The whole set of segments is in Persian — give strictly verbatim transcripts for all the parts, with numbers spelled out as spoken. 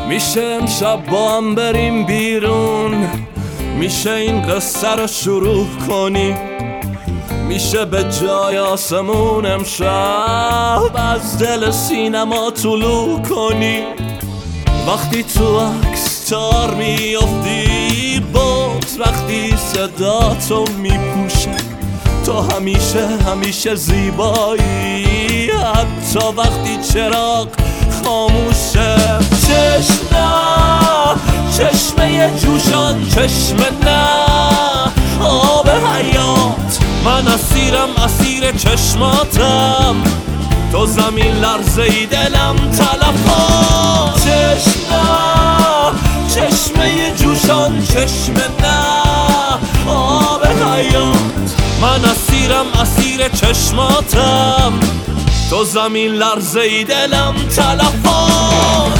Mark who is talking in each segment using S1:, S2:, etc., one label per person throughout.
S1: میشه امشب با هم بریم بیرون، میشه این قصه رو شروع کنیم، میشه به جای آسمون امشب از دل سینما طلوع کنی. وقتی تو عکس تار میافتی بود، وقتی صدا تو میپوشه، تو همیشه همیشه زیبایی، حتی وقتی چراغ خاموشه. چشم نه، چشمه جوشان، چشم نه، آب حیات، من اسیرم اسیر چشماتم، تو زمین لرزه ای دلم تلفات. چشم نه، چشمه جوشان، چشم نه، آب حیات، من اسیرم اسیر چشماتم، تو زمین لرزه ای دلم تلفات.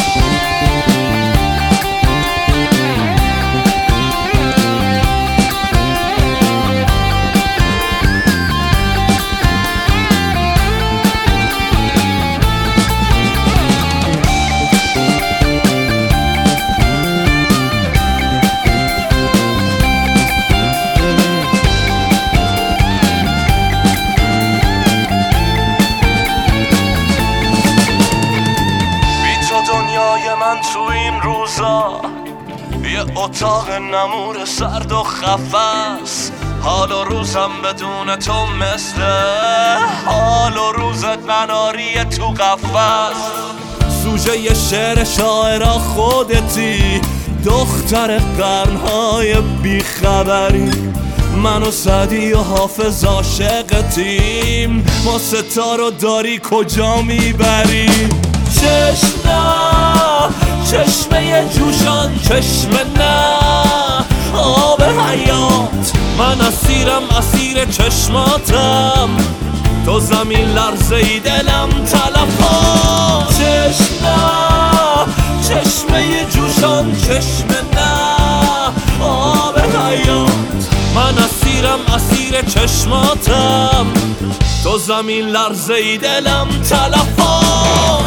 S1: من تو این روزا یه اتاق نمور سرد و خفس، حال و روزم بدون تو مثل حال و روزت مناری تو قفس. سوژه یه شعر شاعرا خودتی، دختر قرنهای بیخبری، من و سعدی و حافظ عاشقتیم، ما ستارو داری کجا میبری؟ چشم نه، چشمه جوشان، چشم نه، آب حیات، من اسیرم اسیر چشماتم، تو زمین لرزه ای دلم تلفات. چشم نه، چشمه جوشان، چشم نه، آب حیات، من اسیرم اسیر چشماتم، تو زمین لرزه ای دلم تلفات.